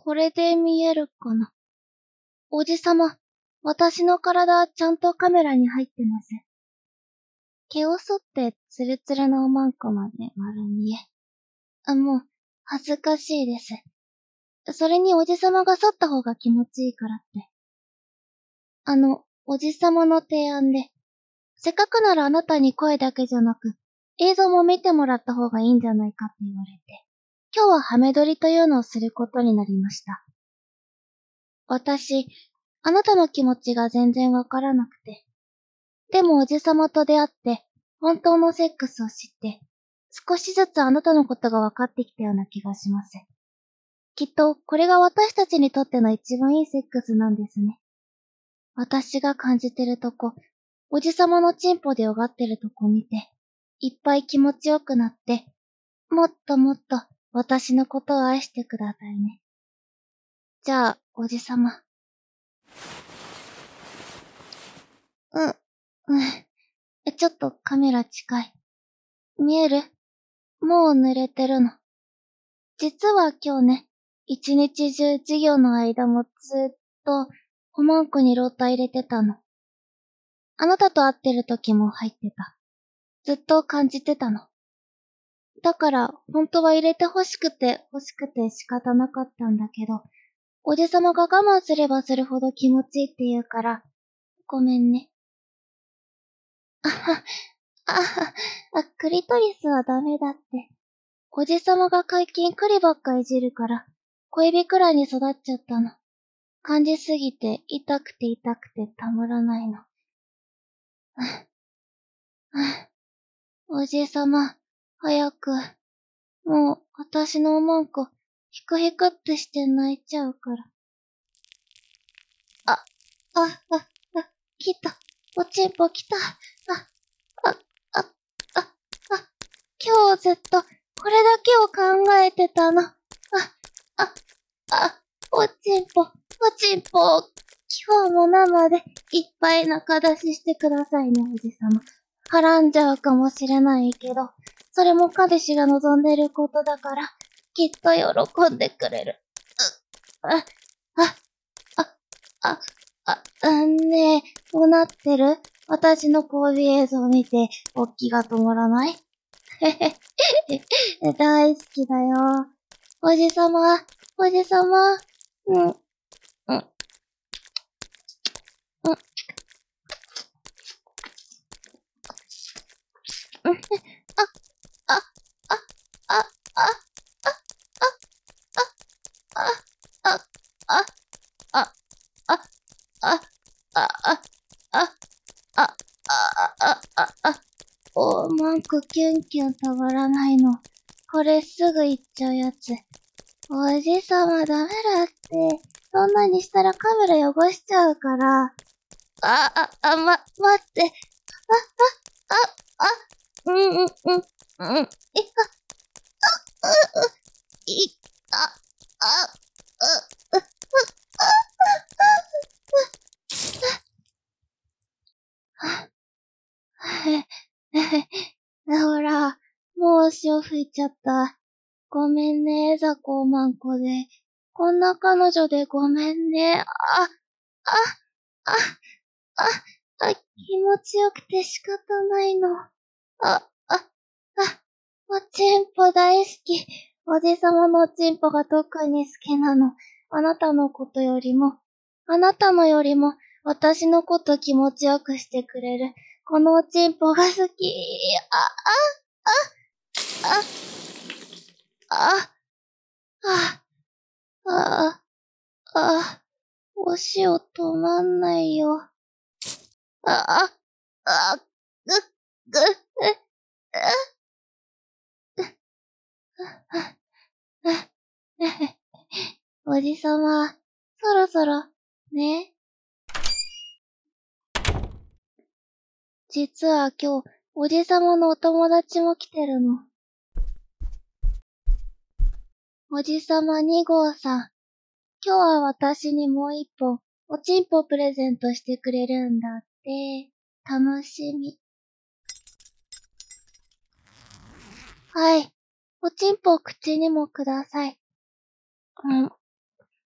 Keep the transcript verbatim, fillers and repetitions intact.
これで見えるかな。おじさま、私の体ちゃんとカメラに入ってます。毛を剃ってツルツルのおまんこまで丸見え。あ、もう、恥ずかしいです。それにおじさまが剃った方が気持ちいいからって。あの、おじさまの提案で、せっかくならあなたに声だけじゃなく、映像も見てもらった方がいいんじゃないかって言われて、今日はハメ撮りというのをすることになりました。私、あなたの気持ちが全然わからなくて。でもおじさまと出会って、本当のセックスを知って、少しずつあなたのことが分かってきたような気がします。きっと、これが私たちにとっての一番いいセックスなんですね。私が感じてるとこ、おじさまのチンポでよがってるとこ見て、いっぱい気持ちよくなって、もっともっと私のことを愛してくださいね。じゃあ、おじさま。うん、うん。ちょっとカメラ近い。見える？もう濡れてるの。実は今日ね、一日中授業の間もずっと、おまんこにローター入れてたの。あなたと会ってる時も入ってた。ずっと感じてたの。だから、本当は入れて欲しくて欲しくて仕方なかったんだけど、おじさまが我慢すればするほど気持ちいいって言うから、ごめんね。あは、あは、あ、クリトリスはダメだって。おじさまが最近栗ばっかいじるから、小指くらいに育っちゃったの。感じすぎて痛くて痛くてたまらないの。おじさま、早く。もう、私のおまんこ、ひくひくってして泣いちゃうから。あ、あ、あ、あ、来た。おちんぽ来た。あ、あ、あ、あ、あ、今日ずっと、これだけを考えてたの。あ、あ、あ、おちんぽ、おちんぽ、今日も生でいっぱい中出ししてくださいね、おじさま。はらんじゃうかもしれないけど、それも彼氏が望んでることだから、きっと喜んでくれる。う、あ、あ、あ、あ、あ、あんねえ、どうなってる？私の交尾映像を見て、おっきが止まらない？へへへ、大好きだよ。おじさま、おじさま、うん、うん、うん、うん、あ、あ、あ、あ、あ、あ、あ、あ、あ、あ、あ、あ、あ、あ、あ、あ、あ、あ、あ、おまんこキュンキュンたまらないの。これすぐ行っちゃうやつ。おじさまダメだって。そんなにしたらカメラ汚しちゃうから。あ、あ、あ、ま、待って。あ、あ、あ、あ、うん、うん、うん、うん。いか、う、う、い、あ、あ、う、う、ほら、もう潮吹いちゃった。ごめんね、ザコーマンコで。こんな彼女でごめんね。あ、あ、あ、あ、あ、気持ちよくて仕方ないの。あ、あ、あ、おちんぽ大好き。おじさまのおちんぽが特に好きなの。あなたのことよりも、あなたのよりも、私のこと気持ちよくしてくれる。このおちんぽが好き。あ、あ、あ、あ、あ、あ、あ、お塩止まんないよ。あ、あ、あ、ぐ、ぐ、え、おじさま、そろそろ、ね。実は今日、おじさまのお友達も来てるの。おじさまに号さん、今日は私にもう一本、おちんぽプレゼントしてくれるんだって。楽しみ。はい。おちんぽを口にもください。うん。